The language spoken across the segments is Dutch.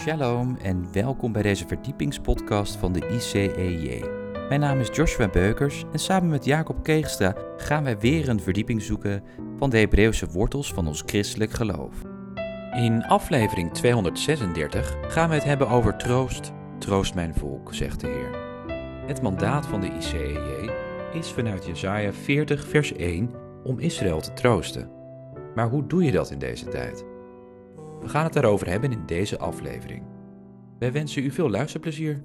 Shalom en welkom bij deze verdiepingspodcast van de ICEJ. Mijn naam is Joshua Beukers en samen met Jacob Keegstra gaan wij weer een verdieping zoeken van de Hebreeuwse wortels van ons christelijk geloof. In aflevering 236 gaan we het hebben over troost. Troost mijn volk, zegt de Heer. Het mandaat van de ICEJ is vanuit Jesaja 40 vers 1 om Israël te troosten. Maar hoe doe je dat in deze tijd? We gaan het daarover hebben in deze aflevering. Wij wensen u veel luisterplezier.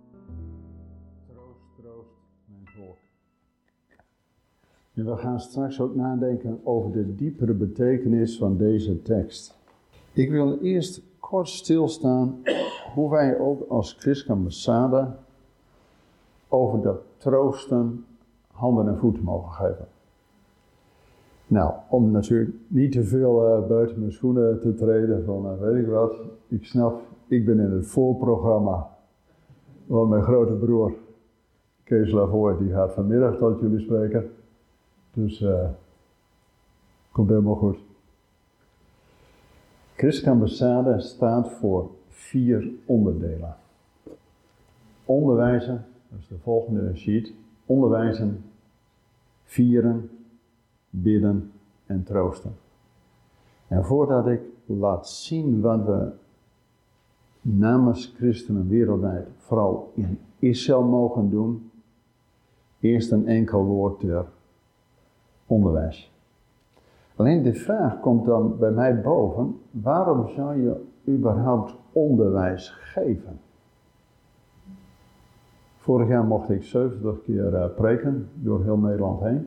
Troost, mijn volk. En we gaan straks ook nadenken over de diepere betekenis van deze tekst. Ik wil eerst kort stilstaan hoe wij ook als Christ Ambassade over dat troosten handen en voeten mogen geven. Nou, om natuurlijk niet te veel buiten mijn schoenen te treden van weet ik wat. Ik snap, ik ben in het voorprogramma. Want mijn grote broer, Kees Lavoie, die gaat vanmiddag tot jullie spreken. Dus, komt helemaal goed. Christ Ambassade staat voor 4 onderdelen. Onderwijzen, dat is de volgende sheet. Onderwijzen, vieren, bidden en troosten. En voordat ik laat zien wat we namens christenen wereldwijd, vooral in Israël mogen doen, eerst een enkel woord ter onderwijs. Alleen de vraag komt dan bij mij boven, waarom zou je überhaupt onderwijs geven? Vorig jaar mocht ik 70 keer preken door heel Nederland heen.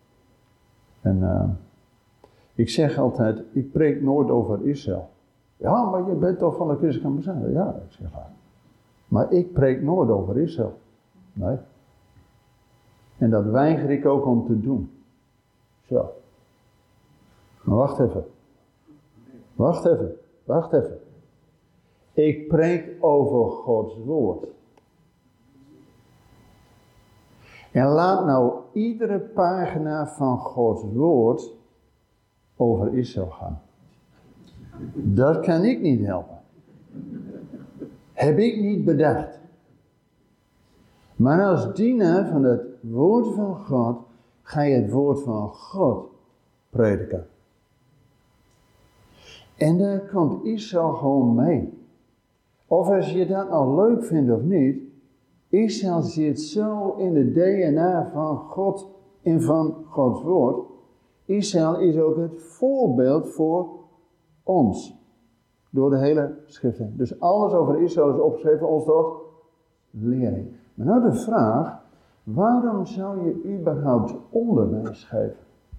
En ik zeg altijd, ik preek nooit over Israël. Ja, maar je bent toch van de christelijke ambassade? Ja, ik zeg dat. Maar ik preek nooit over Israël. Nee. En dat weiger ik ook om te doen. Zo. Maar wacht even. Ik preek over Gods woord. En laat nou iedere pagina van Gods woord over Israël gaan. Dat kan ik niet helpen. Heb ik niet bedacht. Maar als dienaar van het woord van God, ga je het woord van God prediken. En daar komt Israël gewoon mee. Of als je dat nou leuk vindt of niet, Israël zit zo in de DNA van God en van Gods woord. Israël is ook het voorbeeld voor ons. Door de hele schrift heen. Dus alles over Israël is opgeschreven ons tot lering. Maar nou de vraag, waarom zou je überhaupt onderwijs geven?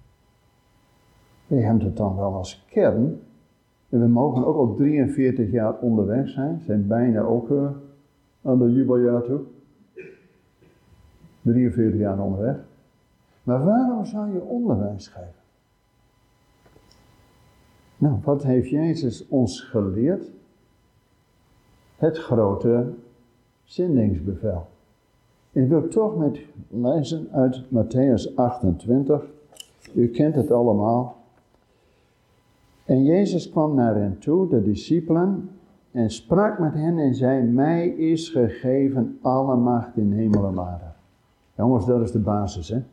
Je hebt het dan wel als kern. En we mogen ook al 43 jaar onderweg zijn. Zijn bijna ook aan de jubeljaar toe. 43 jaar onderweg. Maar waarom zou je onderwijs geven? Nou, wat heeft Jezus ons geleerd? Het grote zendingsbevel. En ik wil toch met lezen uit Matthäus 28. U kent het allemaal. En Jezus kwam naar hen toe, de discipelen, en sprak met hen en zei, mij is gegeven alle macht in hemel en aarde. Jongens, dat is de basis, hè.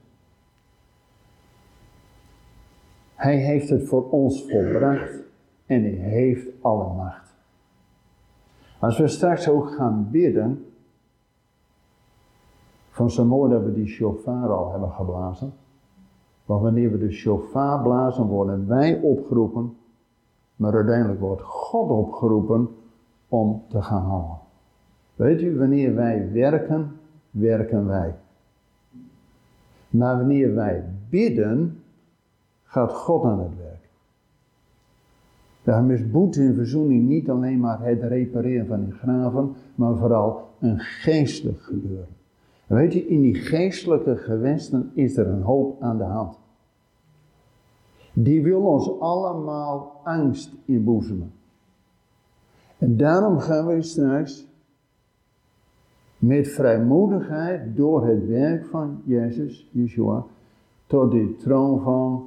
Hij heeft het voor ons volbracht en hij heeft alle macht. Als we straks ook gaan bidden, van zo mooi dat we die shofar al hebben geblazen. Want wanneer we de shofar blazen, worden wij opgeroepen, maar uiteindelijk wordt God opgeroepen om te gaan handelen. Weet u, wanneer wij werken, werken wij. Maar wanneer wij bidden, gaat God aan het werk. Daarom is boete en verzoening niet alleen maar het repareren van die graven, maar vooral een geestelijk gebeuren. En weet je, in die geestelijke gewesten is er een hoop aan de hand. Die wil ons allemaal angst inboezemen. En daarom gaan we straks met vrijmoedigheid door het werk van Jezus, Yeshua, tot de troon van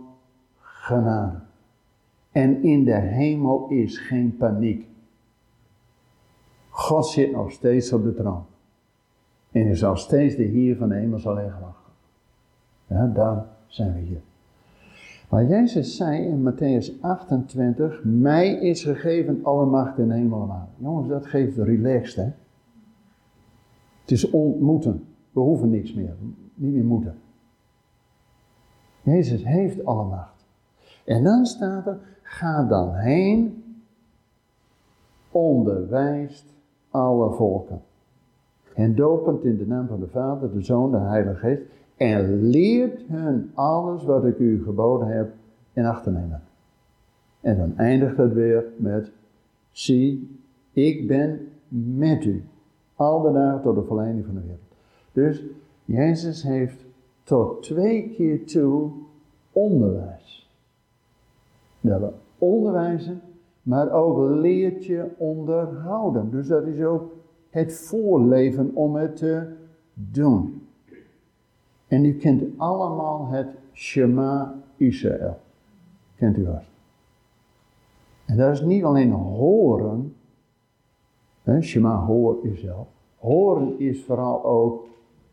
genade. En in de hemel is geen paniek. God zit nog steeds op de troon. En is nog steeds de Heer van de hemels alleen gewacht. Ja, daar zijn we hier. Maar Jezus zei in Matthäus 28, mij is gegeven alle macht in de hemel en aarde. Jongens, dat geeft relaxed, hè. Het is ontmoeten. We hoeven niks meer. Niet meer moeten. Jezus heeft alle macht. En dan staat er, ga dan heen, onderwijst alle volken. En dopend in de naam van de Vader, de Zoon, de Heilige Geest. En leert hun alles wat ik u geboden heb in acht te nemen. En dan eindigt het weer met, zie, ik ben met u. Al de dagen tot de volleinding van de wereld. Dus Jezus heeft tot 2 keer toe onderwijs. Dat we onderwijzen, maar ook leert je onderhouden. Dus dat is ook het voorleven om het te doen. En u kent allemaal het Shema Israël. Kent u dat? En dat is niet alleen horen. Shema hoor Israël. Horen is vooral ook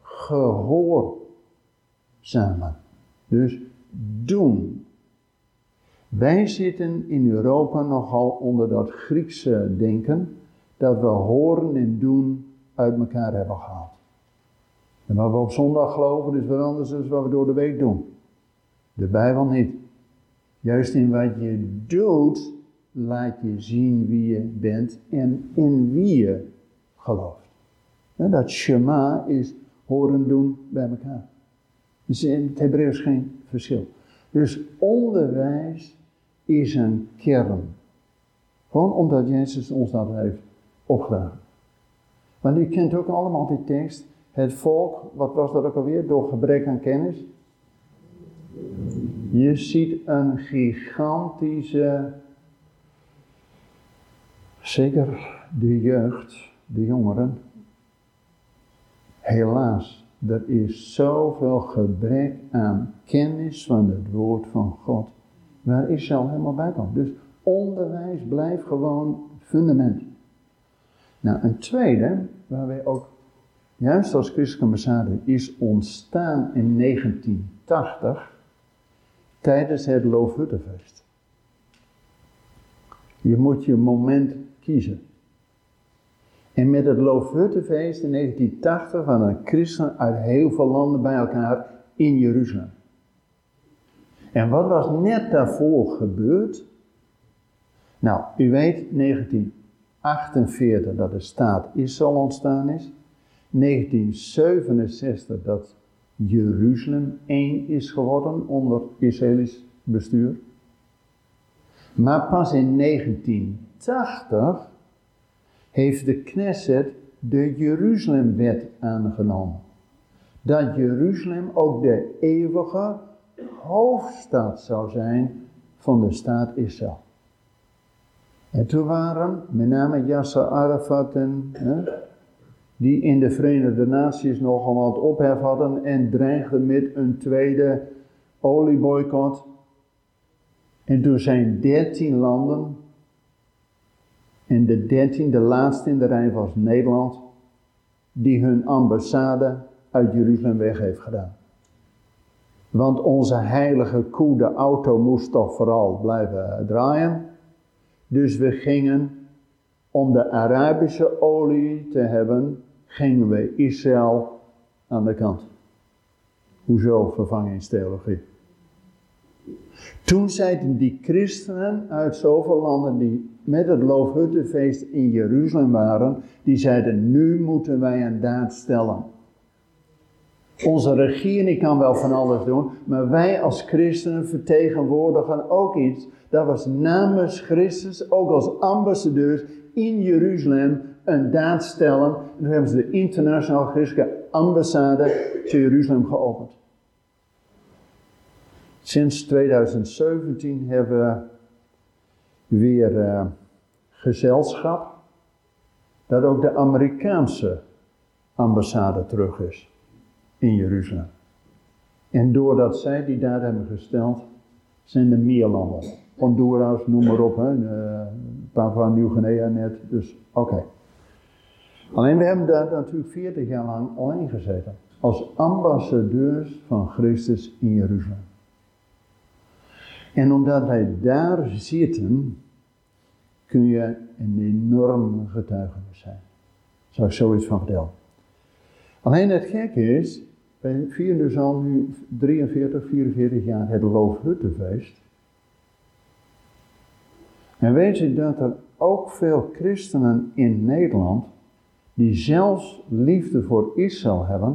gehoorzamen. Dus doen. Wij zitten in Europa nogal onder dat Griekse denken dat we horen en doen uit elkaar hebben gehaald. En wat we op zondag geloven is wat anders dan wat we door de week doen. De Bijbel niet. Juist in wat je doet, laat je zien wie je bent en in wie je gelooft. En dat Shema is horen doen bij elkaar. Dus in het Hebreeuws geen verschil. Dus onderwijs is een kern. Gewoon omdat Jezus ons dat heeft opgedragen. Want u kent ook allemaal die tekst. Het volk, wat was dat ook alweer? Door gebrek aan kennis. Je ziet een gigantische, zeker de jeugd, de jongeren. Helaas, er is zoveel gebrek aan kennis van het woord van God. Waar Israël helemaal bij komt. Dus onderwijs blijft gewoon fundament. Nou, een tweede, waar wij ook juist als christelijke ambassade is ontstaan in 1980 tijdens het Loofhuttenfeest. Je moet je moment kiezen. En met het Loofhuttenfeest in 1980 waren christenen uit heel veel landen bij elkaar in Jeruzalem. En wat was net daarvoor gebeurd? Nou, u weet 1948 dat de staat Israël ontstaan is. 1967 dat Jeruzalem één is geworden onder Israëlisch bestuur. Maar pas in 1980 heeft de Knesset de Jeruzalemwet aangenomen. Dat Jeruzalem ook de eeuwige hoofdstad zou zijn van de staat Israël. En toen waren met name Yasser Arafat die in de Verenigde Naties nogal wat ophef hadden en dreigden met een tweede olieboycott. En toen zijn 13 landen, en de laatste in de rij was Nederland, die hun ambassade uit Jeruzalem weg heeft gedaan. Want onze heilige koe, de auto, moest toch vooral blijven draaien. Dus we gingen, om de Arabische olie te hebben, gingen we Israël aan de kant. Hoezo vervangingstheologie? Toen zeiden die christenen uit zoveel landen die met het Loofhuttenfeest in Jeruzalem waren, die zeiden, nu moeten wij een daad stellen. Onze regering kan wel van alles doen, maar wij als christenen vertegenwoordigen ook iets. Dat was namens Christus, ook als ambassadeurs in Jeruzalem, een daad stellen. En toen hebben ze de internationale christelijke ambassade te Jeruzalem geopend. Sinds 2017 hebben we weer gezelschap dat ook de Amerikaanse ambassade terug is in Jeruzalem. En doordat zij die daad hebben gesteld, zijn er meer landen. Honduras, noem maar op, Papua Nieuw-Guinea net, dus oké. Alleen we hebben daar natuurlijk 40 jaar lang alleen gezeten. Als ambassadeurs van Christus in Jeruzalem. En omdat wij daar zitten, kun je een enorme getuigenis zijn. Daar zou ik zoiets van vertellen. Alleen het gekke is, wij vieren dus al nu 43, 44 jaar het Loofhuttenfeest. En weet je dat er ook veel christenen in Nederland, die zelfs liefde voor Israël hebben,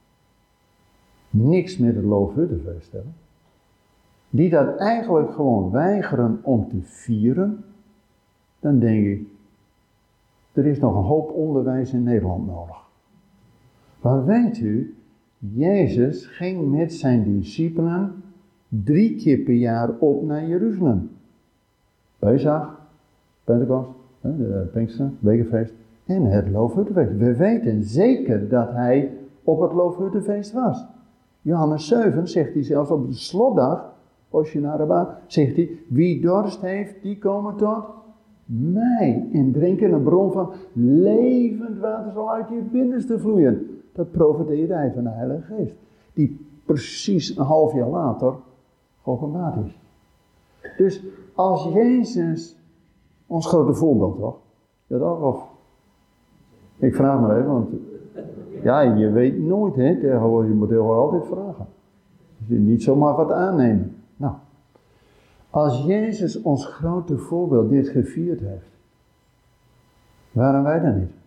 niks met het Loofhuttenfeest hebben. Die dat eigenlijk gewoon weigeren om te vieren, dan denk ik, er is nog een hoop onderwijs in Nederland nodig. Maar weet u, Jezus ging met zijn discipelen 3 keer per jaar op naar Jeruzalem. Pesach, Pentecost, de Pinkster, Wekenfeest en het Loofhuttenfeest. We weten zeker dat hij op het Loofhuttenfeest was. Johannes 7 zegt hij zelfs op de slotdag, Osjenaraba, zegt hij, wie dorst heeft, die komen tot mij en drinken een bron van levend water zal uit je binnenste vloeien. Dat profeteerde hij van de Heilige Geest, die precies een half jaar later geopenbaard is. Dus als Jezus, ons grote voorbeeld toch? Ja toch? Of, ik vraag maar even, want ja, je weet nooit, hè? Tegenwoordig, je moet heel altijd vragen. Dus je niet zomaar wat aannemen. Nou, als Jezus ons grote voorbeeld dit gevierd heeft, waarom wij dan niet?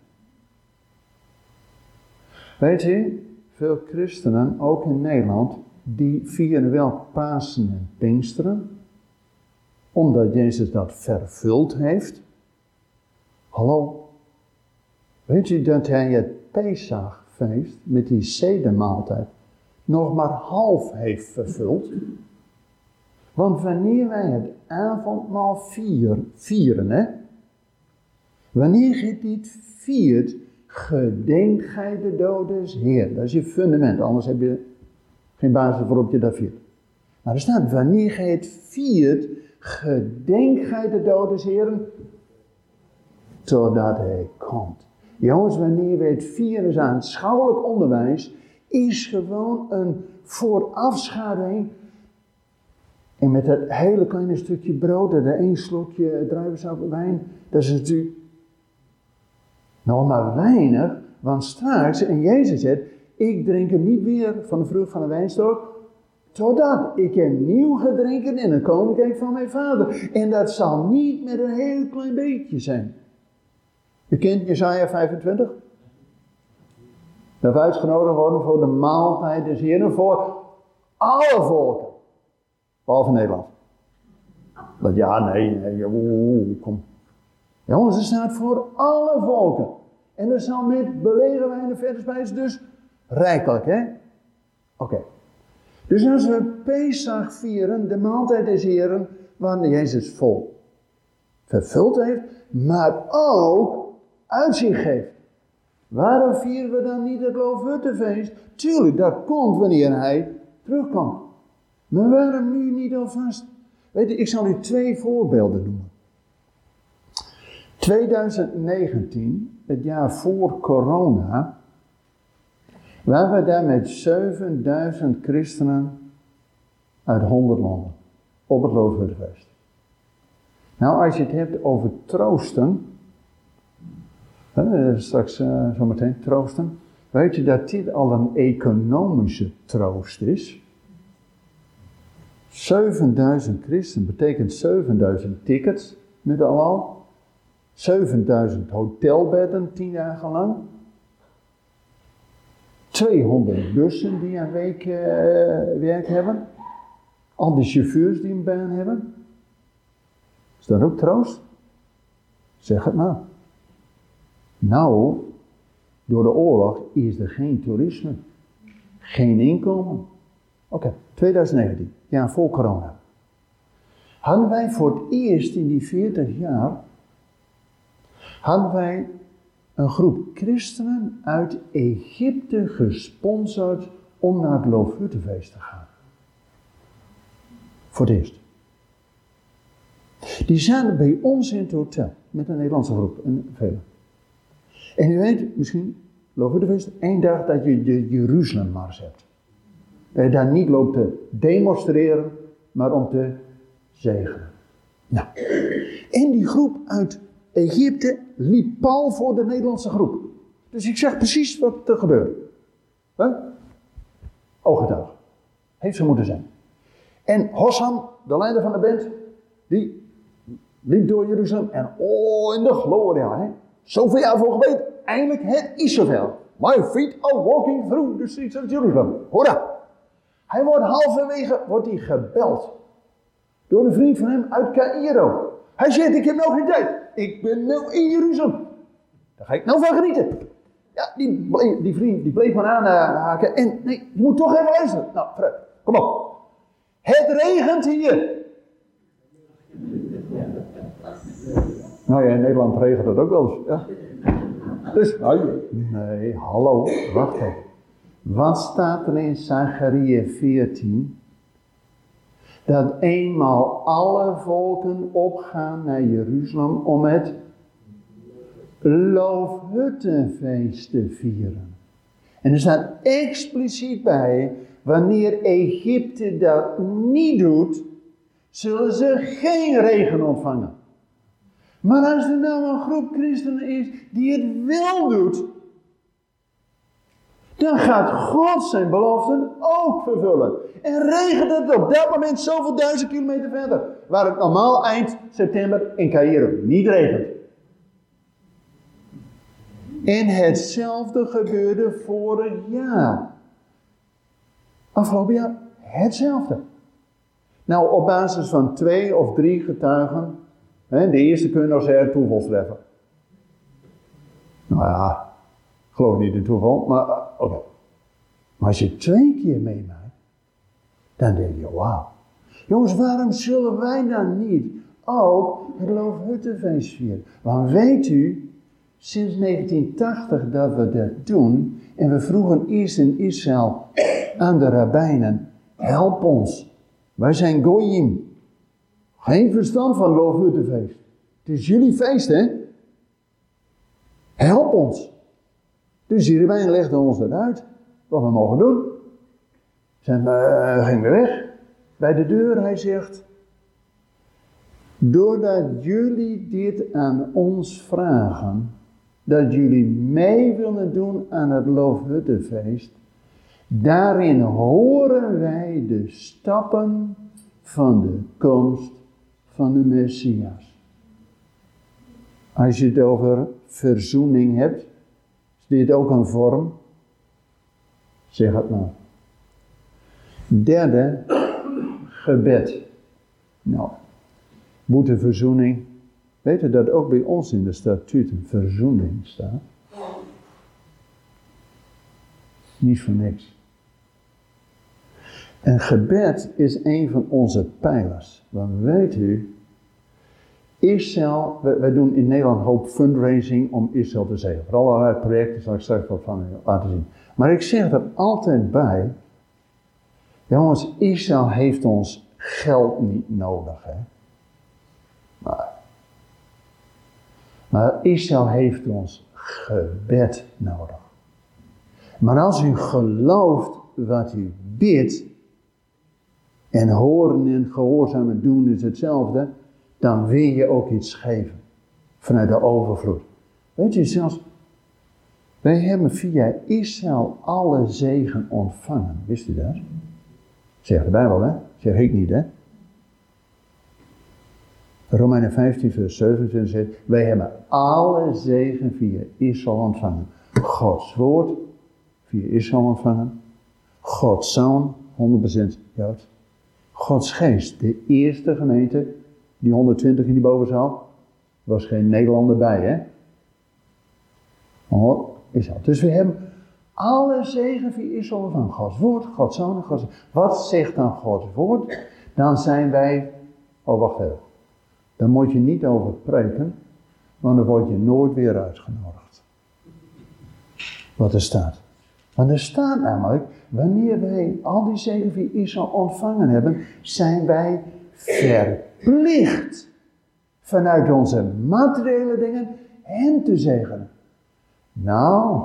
Weet je, veel christenen, ook in Nederland, die vieren wel Pasen en Pinksteren, omdat Jezus dat vervuld heeft. Hallo, weet je dat hij het Pesachfeest met die sedermaaltijd nog maar half heeft vervuld? Want wanneer wij het avondmaal vieren, hè? Wanneer je dit viert, gedenkt gij de dodes Heer. Dat is je fundament, anders heb je geen basis waarop je dat viert. Maar er staat, wanneer gij het viert, gedenkt gij de dodes Heer, totdat hij komt. Jongens, wanneer we het vieren, is aanschouwelijk onderwijs, is gewoon een voorafschaduwing. En met dat hele kleine stukje brood en 1 slokje druivensap wijn, dat is natuurlijk nog maar weinig, want straks, en Jezus zegt, ik drink hem niet weer van de vrucht van de wijnstok, totdat ik een nieuw ga drinken in het koninkrijk van mijn vader. En dat zal niet met een heel klein beetje zijn. Je kent Jesaja 25? Dat we uitgenodigd worden voor de maaltijd des Heeren voor alle volken. Behalve Nederland. Dat ja, nee, kom. Jongens, er staat voor alle volken. En er zal met belegen wijn en verder spijs dus rijkelijk, hè? Oké. Dus als we Pesach vieren, de maaltijd des Heren, waar Jezus vol vervuld heeft, maar ook uitzicht geeft. Waarom vieren we dan niet het Loofhuttenfeest? Tuurlijk, dat komt wanneer hij terugkomt. Maar waarom nu niet alvast? Weet je, ik zal u 2 voorbeelden noemen. 2019, het jaar voor corona, waren we daar met 7000 christenen uit 100 landen op het Loofhuttenfeest. Nou, als je het hebt over troosten, straks zometeen troosten, weet je dat dit al een economische troost is? 7000 christenen betekent 7000 tickets met al. 7000 hotelbedden 10 dagen lang. 200 bussen die een week werk hebben. Al die chauffeurs die een baan hebben. Is dat ook troost? Zeg het maar. Nou, door de oorlog is er geen toerisme. Geen inkomen. Oké, 2019, jaar voor corona. Hadden wij voor het eerst in die 40 jaar, hadden wij een groep christenen uit Egypte gesponsord om naar het Loofhuttenfeest te gaan. Voor het eerst. Die zaten bij ons in het hotel, met een Nederlandse groep en velen. En u weet, misschien, Loofhuttenfeest, één dag dat je de Jeruzalemmars hebt. Dat je daar niet loopt te demonstreren, maar om te zegenen. Nou, en die groep uit Egypte liep pal voor de Nederlandse groep. Dus ik zeg precies wat er gebeurde. Ooggetuige. Heeft ze moeten zijn. En Hossam, de leider van de band, die liep door Jeruzalem. En in de gloria, hè. Zoveel jaar voor gebeden. Eindelijk, het is zover. My feet are walking through the streets of Jerusalem. Hoera! Hij wordt halverwege gebeld. Door een vriend van hem uit Caïro. Hij zegt, ik heb nog geen tijd. Ik ben nu in Jeruzalem. Daar ga ik nou van genieten. Ja, die vriend die bleef maar aanhaken. En nee, je moet toch even luisteren. Nou, Fred, kom op. Het regent hier. Nou ja, in Nederland regent het ook wel eens. Ja. Dus, nee, hallo, wacht even. Wat staat er in Zachariah 14? Dat eenmaal alle volken opgaan naar Jeruzalem om het Loofhuttenfeest te vieren. En er staat expliciet bij, wanneer Egypte dat niet doet, zullen ze geen regen ontvangen. Maar als er nou een groep christenen is die het wel doet, dan gaat God zijn beloften ook vervullen. En regent het op dat moment zoveel 1000 kilometer verder. Waar het normaal eind september in Caïro niet regent. En hetzelfde gebeurde vorig jaar. Afgelopen jaar hetzelfde. Nou, op basis van 2 of 3 getuigen. De eerste kun je nog zeggen toevalstreffer. Nou ja, ik geloof niet in toeval, maar oké. Maar als je 2 keer meemaakt, dan denk je, wauw. Jongens, waarom zullen wij dan niet ook het Loofhuttenfeest vieren? Want weet u, sinds 1980 dat we dat doen, en we vroegen eerst in Israël aan de rabbijnen, help ons. Wij zijn goyim. Geen verstand van Loofhuttenfeest. Het is jullie feest, hè? Help ons. Dus die rabbijn legde ons dat uit, wat we mogen doen. Gingen we weg. Bij de deur, hij zegt, doordat jullie dit aan ons vragen, dat jullie mee willen doen aan het Loofhuttenfeest, daarin horen wij de stappen van de komst van de Messias. Als je het over verzoening hebt, is dit ook een vorm? Zeg het maar. Derde, gebed. Nou, boeteverzoening. Weet je dat ook bij ons in de statuten verzoening staat? Niet voor niks. En gebed is een van onze pijlers. Want weet u, Israël, wij doen in Nederland een hoop fundraising om Israël te zegenen. Voor allerlei projecten zal ik straks wat van laten zien. Maar ik zeg er altijd bij, jongens, Israël heeft ons geld niet nodig, hè. Maar Israël heeft ons gebed nodig. Maar als u gelooft wat u bidt, en horen en gehoorzamen doen is hetzelfde, dan wil je ook iets geven. Vanuit de overvloed. Weet je, zelfs, wij hebben via Israël alle zegen ontvangen. Wist u dat? Zegt de Bijbel, hè? Zeg ik niet, hè? Romeinen 15 vers 27 zegt, wij hebben alle zegen via Israël ontvangen. Gods woord via Israël ontvangen. Gods zoon, 100% Jood. Gods geest, de eerste gemeente, die 120 in die bovenzaal, was geen Nederlander bij, hè? Oh, Israël. Dus we hebben alle zegen via Israël van Gods woord, Gods zoon en Gods. Wat zegt dan Gods woord? Dan zijn wij, wacht even. Daar moet je niet over preken, want dan word je nooit weer uitgenodigd. Wat er staat. Want er staat namelijk, wanneer wij al die zegen via Israël ontvangen hebben, zijn wij verplicht vanuit onze materiële dingen hen te zegenen. Nou,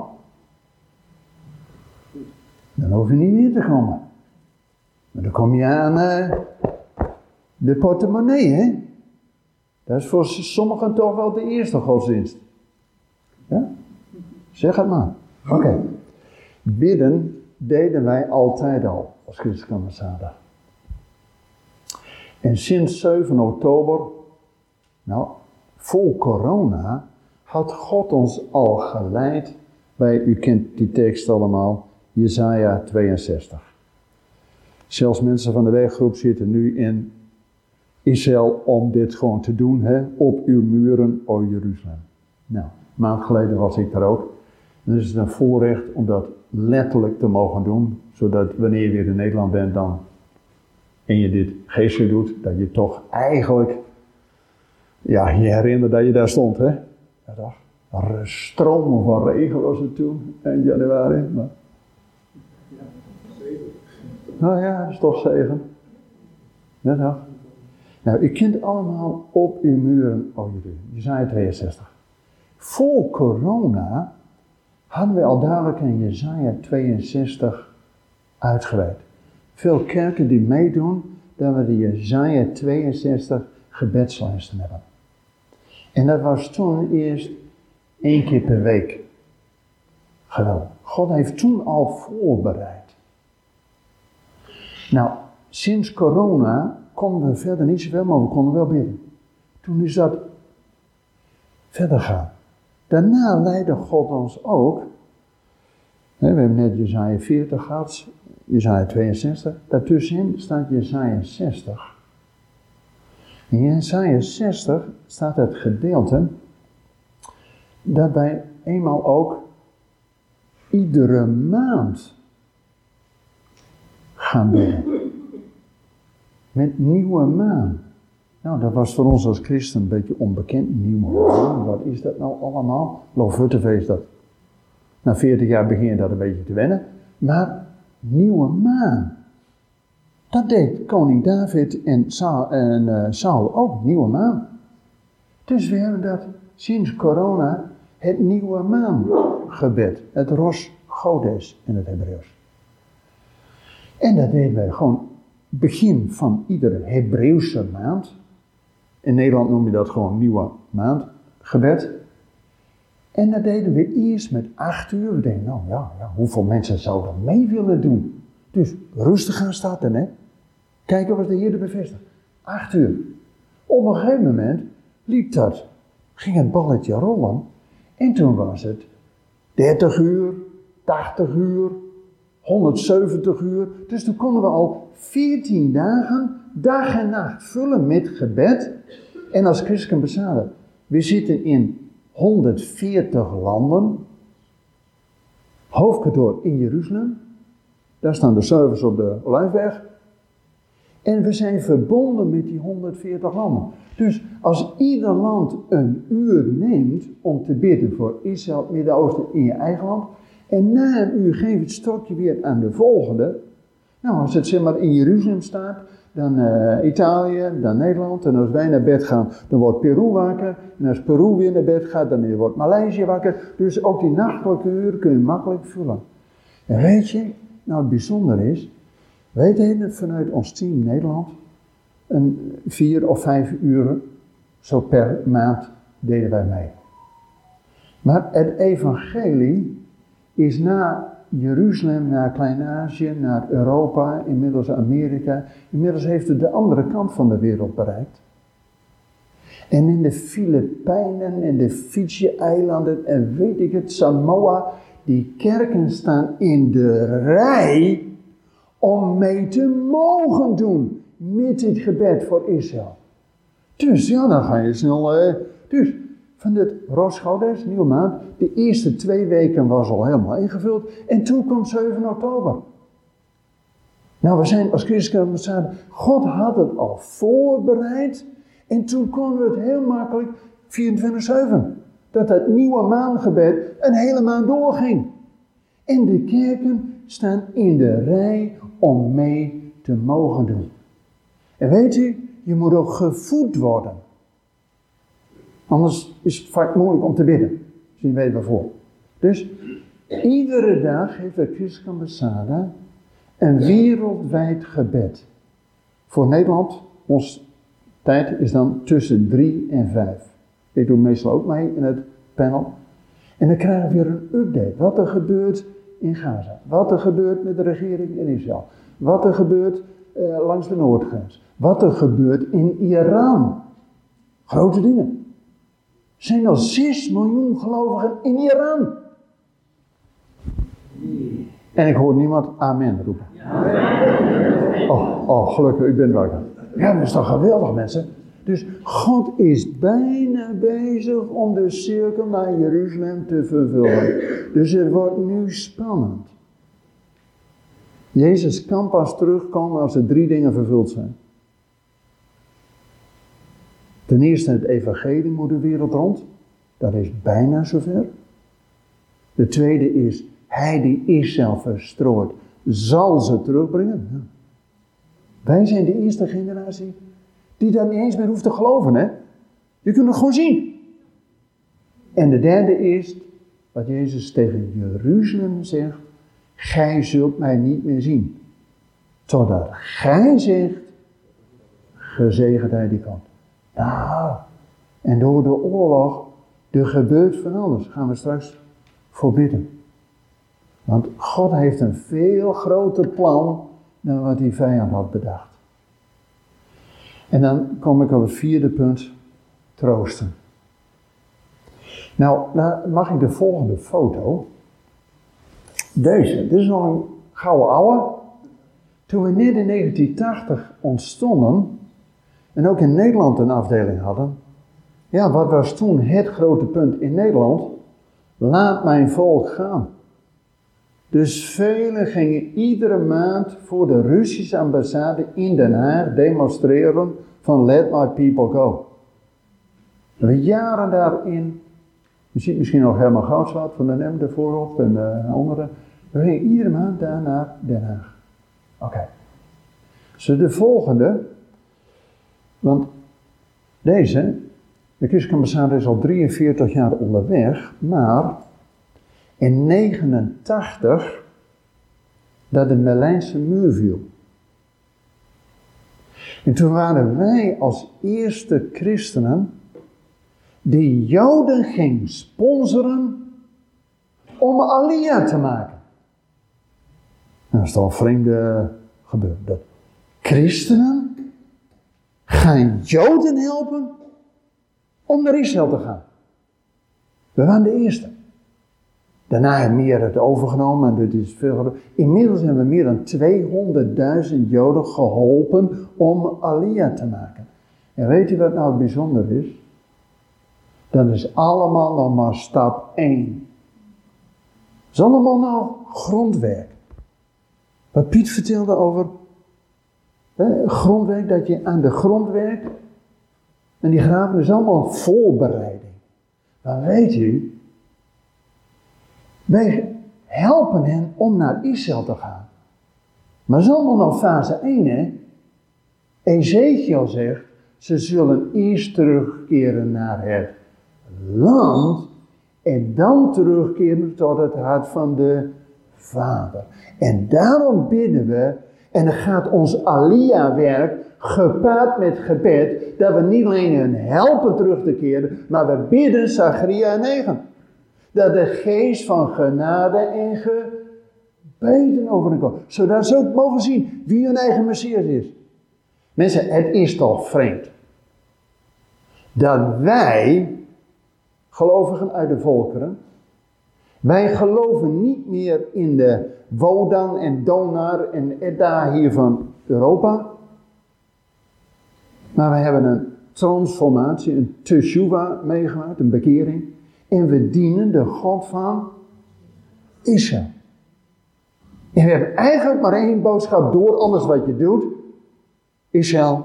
dan hoef je niet weer te komen. Maar dan kom je aan de portemonnee, hè? Dat is voor sommigen toch wel de eerste godsdienst. Ja? Zeg het maar. Oké. Bidden deden wij altijd al als christelijke ambassade. En sinds 7 oktober, nou, voor corona, had God ons al geleid bij, u kent die tekst allemaal, Jesaja 62. Zelfs mensen van de weggroep zitten nu in Israël om dit gewoon te doen, hè? Op uw muren, o Jeruzalem. Nou, een maand geleden was ik daar ook. En dan is het een voorrecht om dat letterlijk te mogen doen, zodat wanneer je weer in Nederland bent dan, en je dit geestelijk doet, dat je toch eigenlijk, ja, je herinnert dat je daar stond, hè. Ja, toch? Stromen van regen was het toen, eind januari. Maar... nou ja, dat is toch zegen. Ja, toch? Nou, u kent allemaal op uw muren, o Jeruzalem, Jesaja 62. Voor corona hadden we al duidelijk in Jesaja 62 uitgeweid. Veel kerken die meedoen, dat we de Jesaja 62 gebedslijsten hebben. En dat was toen eerst 1 keer per week. Geweldig. God heeft toen al voorbereid. Nou, sinds corona konden we verder niet zoveel, maar we konden wel bidden. Toen is dat verder gaan. Daarna leidde God ons ook. We hebben net Jesaja 40 gehad, Jesaja 62. Daartussenin staat Jesaja 60. In Jesaja 60 staat het gedeelte dat wij eenmaal ook iedere maand gaan bidden. Met nieuwe maan. Nou, dat was voor ons als christen een beetje onbekend. Nieuwe maan, wat is dat nou allemaal? Loofhuttenfeest dat. Na 40 jaar begin je dat een beetje te wennen. Maar nieuwe maan. Dat deed koning David en Saul ook, nieuwe maan. Dus we hebben dat sinds corona het nieuwe maangebed. Het Rosh Chodesh in het Hebreeuws. En dat deden wij gewoon begin van iedere Hebreeuwse maand. In Nederland noem je dat gewoon nieuwe maandgebed. En dat deden we eerst met 8 uur. We denken, nou ja, hoeveel mensen zouden mee willen doen? Dus rustig gaan starten, hè. Kijken wat de Heer er bevestigt. 8 uur. Op een gegeven moment ging het balletje rollen. En toen was het 30 uur, 80 uur, 170 uur. Dus toen konden we al 14 dagen, dag en nacht vullen met gebed. En als christelijke ambassade, we zitten in 140 landen. Hoofdkantoor in Jeruzalem. Daar staan de servers op de Olijfweg. En we zijn verbonden met die 140 landen. Dus als ieder land een uur neemt om te bidden voor Israël, het Midden-Oosten in je eigen land. En na een uur geef het stokje weer aan de volgende. Nou, als het zeg maar in Jeruzalem staat, dan Italië, dan Nederland. En als wij naar bed gaan, dan wordt Peru wakker. En als Peru weer naar bed gaat, dan wordt Maleisië wakker. Dus ook die nachtelijke uren kun je makkelijk vullen. En weet je, nou het bijzondere is, wij deden vanuit ons team Nederland 4 of 5 uren, zo per maand deden wij mee. Maar het evangelie is na Jeruzalem, naar Klein-Azië, naar Europa, inmiddels Amerika. Inmiddels heeft het de andere kant van de wereld bereikt. En in de Filipijnen en de Fiji-eilanden en weet ik het, Samoa, die kerken staan in de rij om mee te mogen doen met dit gebed voor Israël. Dus ja, dan ga je snel. Dus van dit Rosh Chodesh, nieuwe maand, de eerste 2 weken was al helemaal ingevuld. En toen kwam 7 oktober. Nou, we zijn als christelijke ambassade, God had het al voorbereid. En toen konden we het heel makkelijk 24/7. Dat nieuwe maangebed een hele maand doorging. En de kerken staan in de rij om mee te mogen doen. En weet u, je moet ook gevoed worden. Anders is het vaak moeilijk om te bidden. Dus je weet waarvoor. Dus iedere dag heeft de Christelijke Ambassade een wereldwijd gebed. Voor Nederland, onze tijd is dan tussen 3 en 5. Ik doe meestal ook mee in het panel. En dan krijgen we weer een update. Wat er gebeurt in Gaza. Wat er gebeurt met de regering in Israël. Wat er gebeurt langs de Noordgrens. Wat er gebeurt in Iran. Grote dingen. Er zijn al 6 miljoen gelovigen in Iran. En ik hoor niemand amen roepen. Oh, gelukkig, ik ben wakker. Ja, dat is toch geweldig, mensen. Dus God is bijna bezig om de cirkel naar Jeruzalem te vervullen. Dus het wordt nu spannend. Jezus kan pas terugkomen als er 3 dingen vervuld zijn. Ten eerste, het evangelie moet de wereld rond. Dat is bijna zover. De tweede is, hij die Israël verstrooit, zal ze terugbrengen. Ja. Wij zijn de eerste generatie die daar niet eens meer hoeft te geloven, hè. Je kunt het gewoon zien. En de derde is, wat Jezus tegen Jeruzalem zegt, gij zult mij niet meer zien. Totdat gij zegt, gezegend hij die komt. Nou, en door de oorlog, er gebeurt van alles. Gaan we straks voor bidden. Want God heeft een veel groter plan dan wat die vijand had bedacht. En dan kom ik op het 4e punt, troosten. Nou, mag ik de volgende foto. Dit is nog een gouden ouwe. Toen we net in 1980 ontstonden, en ook in Nederland een afdeling hadden. Ja, wat was toen het grote punt in Nederland? Laat mijn volk gaan. Dus velen gingen iedere maand voor de Russische ambassade in Den Haag demonstreren van let my people go. We hebben jaren daarin, je ziet misschien nog helemaal Goudswaard van den Emde voorop en andere. We gingen iedere maand daar naar Den Haag. Oké. Dus de volgende, want deze, de Christelijke Ambassade is al 43 jaar onderweg, maar in 1989 dat de Berlijnse muur viel. En toen waren wij als eerste christenen die Joden ging sponsoren om Aliyah te maken. Dat is toch een vreemde gebeuren. Dat christenen gaan Joden helpen om naar Israël te gaan. We waren de eerste. Daarna hebben meer het overgenomen en dit is veel. Inmiddels hebben we meer dan 200.000 Joden geholpen om Aliyah te maken. En weet u wat nou het bijzonder is? Dat is allemaal nog maar stap 1. Dat is allemaal nog grondwerk. Wat Piet vertelde over grondwerk, dat je aan de grond werkt. En die graven is allemaal voorbereiding. Maar weet u, wij helpen hen om naar Israël te gaan. Maar het is allemaal nog fase 1, hè. Ezekiel zegt, ze zullen eerst terugkeren naar het land en dan terugkeren tot het hart van de Vader. En daarom bidden we, en dan gaat ons Aliyah-werk gepaard met gebed, dat we niet alleen hen helpen terug te keren, maar we bidden, Zacharia 9, dat de geest van genade en gebeden over hen komt. Zodat ze ook mogen zien wie hun eigen Messias is. Mensen, het is toch vreemd dat wij, gelovigen uit de volkeren, wij geloven niet meer in de Wodan en Donar en Edda hier van Europa. Maar we hebben een transformatie, een teshuva meegemaakt, een bekering. En we dienen de God van Israël. En we hebben eigenlijk maar één boodschap door alles wat je doet. Israël,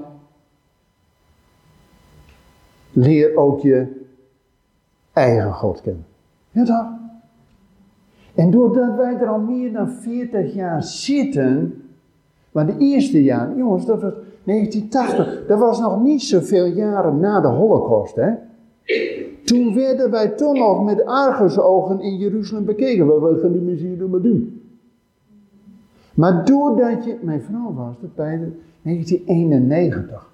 leer ook je eigen God kennen. Ja toch? En doordat wij er al meer dan 40 jaar zitten, maar de eerste jaren, jongens, dat was 1980, dat was nog niet zoveel jaren na de Holocaust, hè? Toen werden wij toch nog met argusogen in Jeruzalem bekeken. Wat gaan die mensen hier maar doen? Maar doordat je, mijn vrouw was het bij de 1991.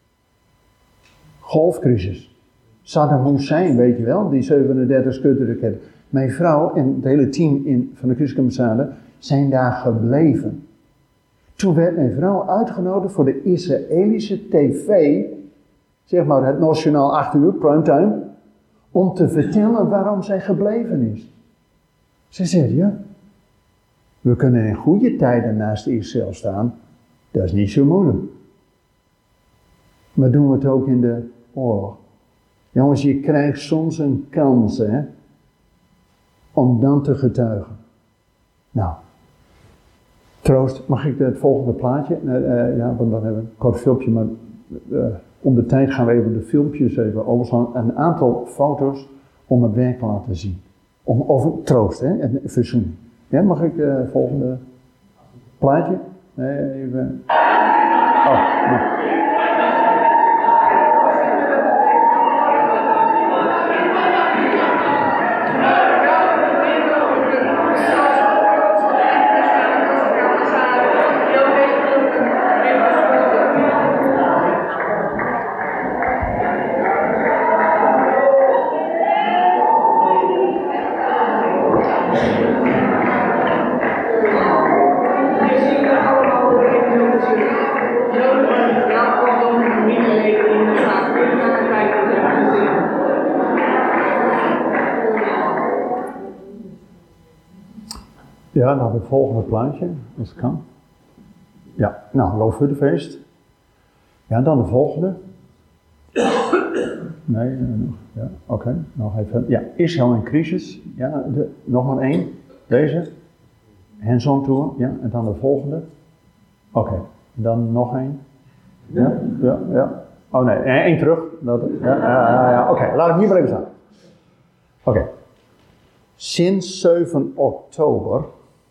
Golfcrisis. Saddam Hussein, weet je wel, die 37 schutterraketten. Mijn vrouw en het hele team van de Christelijke Ambassade zijn daar gebleven. Toen werd mijn vrouw uitgenodigd voor de Israëlische tv, zeg maar het Nationaal 8 uur, primetime, om te vertellen waarom zij gebleven is. Ze zei, ja, we kunnen in goede tijden naast Israël staan, dat is niet zo moeilijk. Maar doen we het ook in de oorlog? Jongens, je krijgt soms een kans, hè, om dan te getuigen. Nou, troost, mag ik het volgende plaatje? Ja, want dan hebben we een kort filmpje, maar om de tijd gaan we even de filmpjes even overslaan. Een aantal foto's om het werk te laten zien. Over troost, hè, en verzoening. Ja, mag ik het volgende plaatje? Nee, even. Oh, nee. Ja, nou het volgende plaatje, als het kan. Ja, nou, Loofhuttenfeest. Ja, dan de volgende. Nee, ja, oké, nog even. Ja, Israël in crisis. Ja, nog maar één. Deze. Hands-on tour. Ja, en dan de volgende. Oké, dan nog één. Ja, ja, ja. Oh nee, één terug. Ja, oké, laat ik hier maar even staan. Oké. Sinds 7 oktober,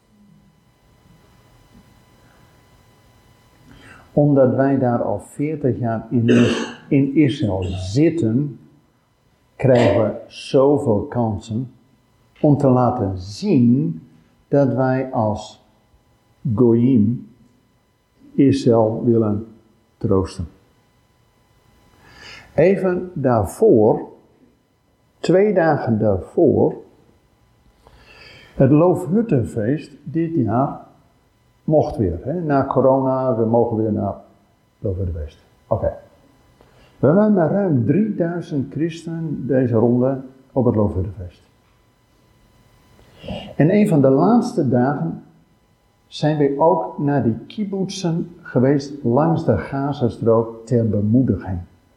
omdat wij daar al 40 jaar in Israël zitten, krijgen we zoveel kansen om te laten zien dat wij als Goyim Israël willen troosten. Even daarvoor, 2 dagen daarvoor, het Loofhuttenfeest dit jaar mocht weer. Hè? Na corona, we mogen weer naar Loofhuttenfeest. Oké. We waren met ruim 3000 christenen deze ronde op het Loofhuttenfeest. En een van de laatste dagen zijn we ook naar die kibbutzen geweest langs de Gazastrook ter bemoediging.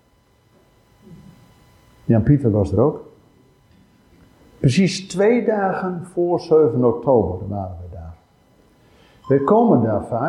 Jan-Pieter was er ook. Precies 2 dagen voor 7 oktober waren we daar. We komen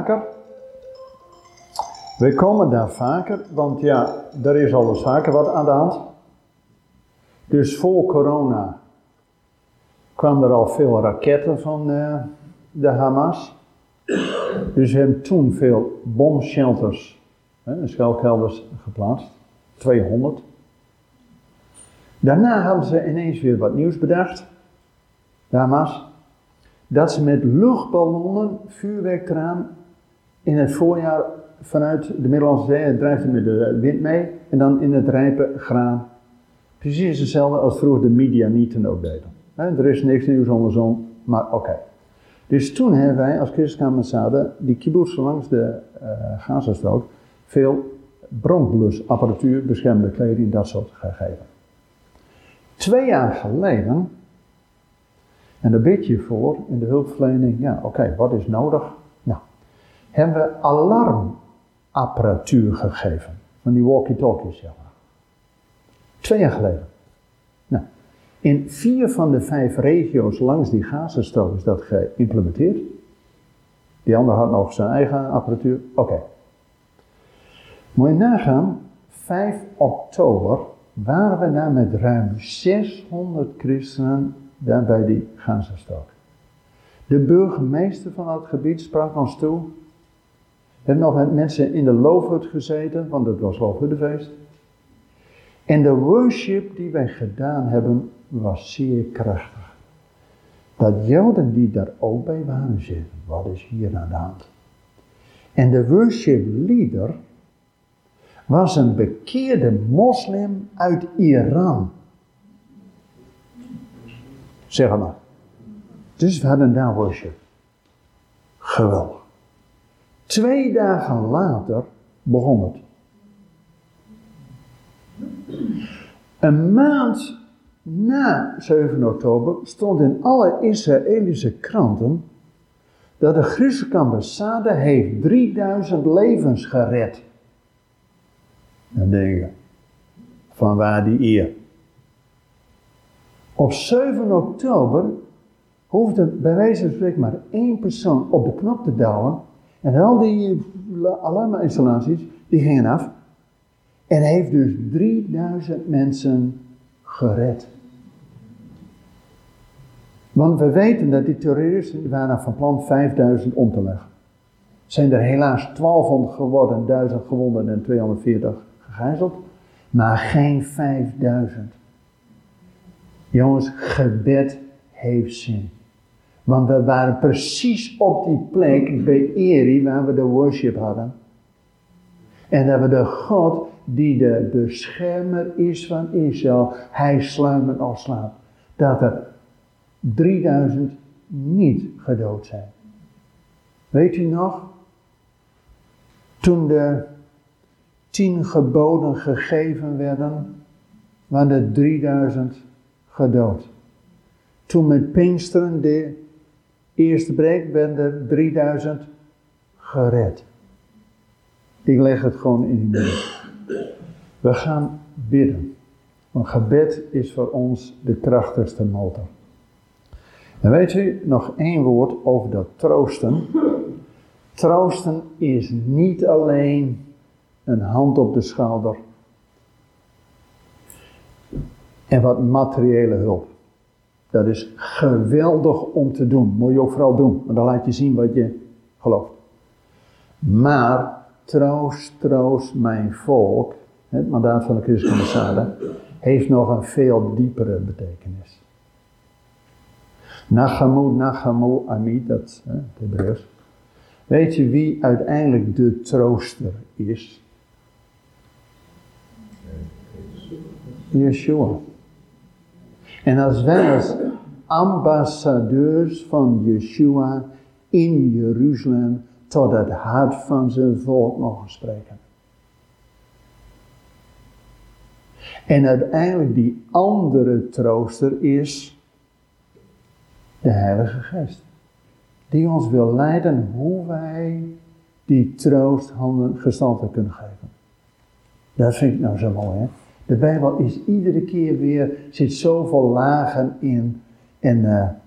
daar vaker, want ja, er is al eens vaker wat aan de hand. Dus voor corona kwamen er al veel raketten van de Hamas. Dus we hebben toen veel bomshelters, schuilkelders geplaatst, 200. Daarna hadden ze ineens weer wat nieuws bedacht, de Hamas, dat ze met luchtballonnen vuurwerk eraan in het voorjaar vanuit de Middellandse Zee, het drijft er met de wind mee, en dan in het rijpe graan. Precies hetzelfde als vroeger de Midianieten ook deden. Er is niks nieuws onder de zon, maar oké. Dus toen hebben wij als Christelijke Ambassade die kibbutzen langs de Gazastrook veel brandblusapparatuur, beschermende kleding, dat soort gegeven. 2 jaar geleden, en daar bid je voor in de hulpverlening, ja oké, wat is nodig? Nou, hebben we alarmapparatuur gegeven, van die walkie-talkies, zeg maar. 2 jaar geleden. Nou, in 4 van de 5 regio's langs die Gazastrook is dat geïmplementeerd. Die andere had nog zijn eigen apparatuur. Oké. Moet je nagaan, 5 oktober waren we daar met ruim 600 christenen daar bij die Gazastrook. De burgemeester van het gebied sprak ons toe. We hebben nog met mensen in de Loofhut gezeten, want het was Loofhuttenfeest. En de worship die wij gedaan hebben, was zeer krachtig. Dat Joden die daar ook bij waren zitten, wat is hier aan de hand? En de worship leader was een bekeerde moslim uit Iran. Zeg maar. Dus we hadden daar worship. Geweldig. 2 dagen later begon het. Een maand na 7 oktober stond in alle Israëlische kranten dat de christelijke ambassade heeft 3000 levens gered. Dan denk je, van waar die eer? Op 7 oktober hoefde bij wijze van spreken maar 1 persoon op de knop te duwen. En al die alarminstallaties, die gingen af. En heeft dus 3000 mensen gered. Want we weten dat die terroristen, die waren van plan 5000 om te leggen. Zijn er helaas 1200 geworden, 1000 gewonden en 240 gegijzeld. Maar geen 5000. Jongens, gebed heeft zin. Want we waren precies op die plek bij Eri, waar we de worship hadden. En dat we de God, die de beschermer is van Israël, hij sluimert al slaapt. Dat er 3000 niet gedood zijn. Weet u nog? Toen de 10 geboden gegeven werden, waren er 3000 gedood. Toen met Pinksteren de eerste preek werden er 3000 gered. Ik leg het gewoon in die midden. We gaan bidden. Want gebed is voor ons de krachtigste motor. En weet u, nog 1 woord over dat troosten. Troosten is niet alleen een hand op de schouder en wat materiële hulp. Dat is geweldig om te doen. Moet je ook vooral doen, want dan laat je zien wat je gelooft. Maar troost mijn volk, het mandaat van de christelijke ambassade, heeft nog een veel diepere betekenis. Nachamu, Amit, dat is het Hebreeuws. Weet je wie uiteindelijk de trooster is? Yeshua. En als wij als ambassadeurs van Yeshua in Jeruzalem tot het hart van zijn volk mogen spreken. En uiteindelijk die andere trooster is de Heilige Geest. Die ons wil leiden hoe wij die troost gestalte kunnen geven. Dat vind ik nou zo mooi, hè. De Bijbel is iedere keer weer, zit zoveel lagen in. En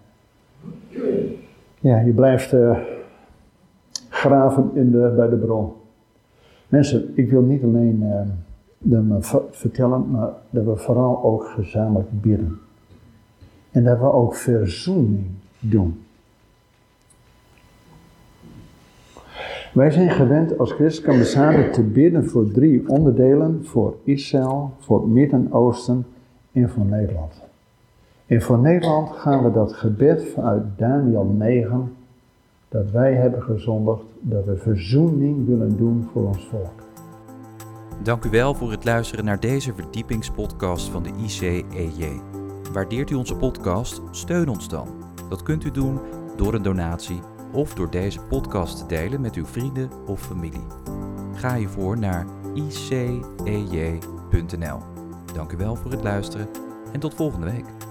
je blijft graven bij de bron. Mensen, ik wil niet alleen vertellen, maar dat we vooral ook gezamenlijk bidden. En dat we ook verzoening doen. Wij zijn gewend als christelijke ambassade te bidden voor 3 onderdelen. Voor Israël, voor het Midden-Oosten en voor Nederland. En voor Nederland gaan we dat gebed vanuit Daniel 9, dat wij hebben gezondigd, dat we verzoening willen doen voor ons volk. Dank u wel voor het luisteren naar deze verdiepingspodcast van de ICEJ. Waardeert u onze podcast? Steun ons dan. Dat kunt u doen door een donatie of door deze podcast te delen met uw vrienden of familie. Ga hiervoor naar icej.nl. Dank u wel voor het luisteren en tot volgende week.